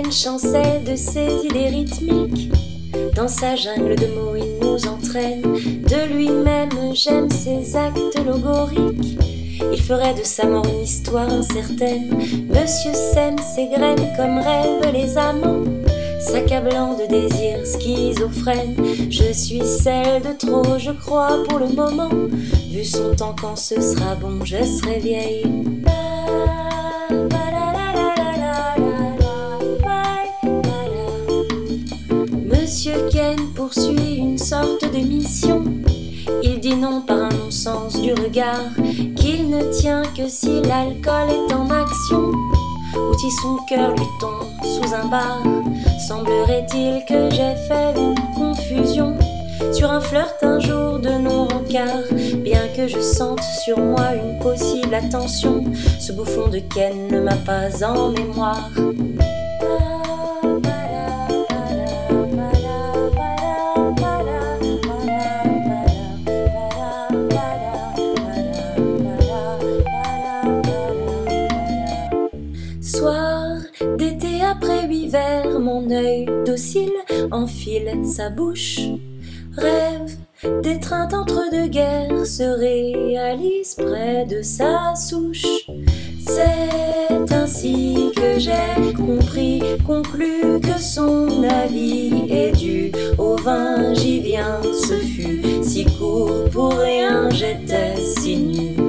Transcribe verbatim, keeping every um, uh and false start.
Ken chancelle de ses idées rythmiques. Dans sa jungle de mots il nous entraîne. De lui-même j'aime ses actes logoriques. Il ferait de sa mort une histoire incertaine. Monsieur sème ses graines comme rêvent les amants, s'accablant de désirs schizophrènes. Je suis celle de trop, je crois pour le moment. Vu son temps quand ce sera bon, je serai vieille. Monsieur Ken poursuit une sorte de mission. Il dit non par un non-sens du regard, qu'il ne tient que si l'alcool est en action. Ou si son cœur lui tombe sous un bar. Semblerait-il que j'ai fait une confusion sur un flirt un jour de non-rencard. Bien que je sente sur moi une possible attention, ce bouffon de Ken ne m'a pas en mémoire. Soir d'été après huit vers, mon œil docile enfile sa bouche. Rêve d'étreinte entre deux guerres se réalise près de sa souche. C'est ainsi que j'ai compris, conclu que son avis est dû au vin. J'y viens, ce fut si court, pour rien j'étais si nu.